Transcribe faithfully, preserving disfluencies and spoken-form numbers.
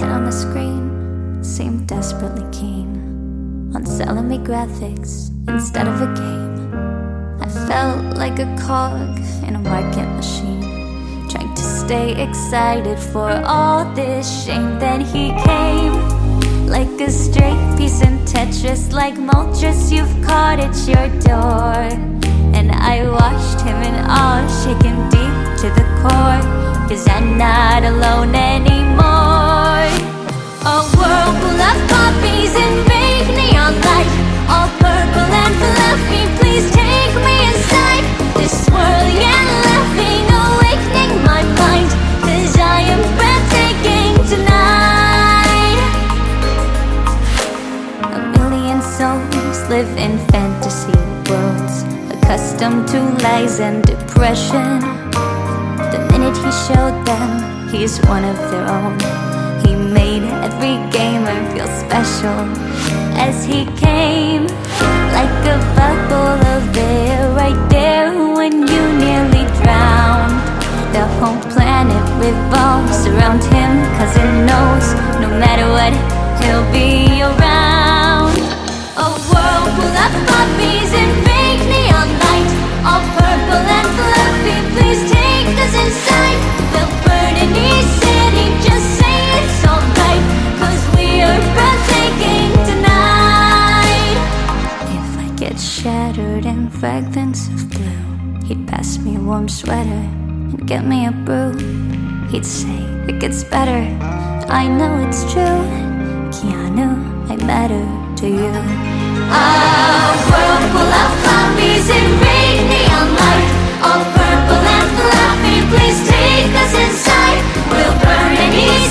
kid on the screen seemed desperately keen on selling me graphics instead of a game. I felt like a cog in a market machine, trying to stay excited for all this shame. Then he came like a stray piece in Tetris, like Moltres you've caught at your door. And I watched him in awe, shaken deep to the core, 'cause I'm not alone anymore. A world full of poppies and fake neon light, all purple and fluffy, please take me inside this swirly and laughing, awakening my mind, 'cause I am breathtaking tonight. A million souls live in fantasy worlds, accustomed to lies and depression. The minute he showed them he's one of their own, he made every gamer feel special. As he came like a bubble of air, right there when you nearly drowned. The whole planet revolves around him, 'cause it knows no matter what, he'll be around. A world full of poppies and fake neon light, all purple and fluffy, please take us inside. We'll burn any city, just say it's alright, 'cause we are breathtaking tonight. If I get shattered in fragments of blue, he'd pass me a warm sweater and get me a brew. He'd say it gets better, I know it's true. Keanu, I matter to you. A world full of poppies and fake neon light, all purple and fluffy, please take us inside. We'll burn any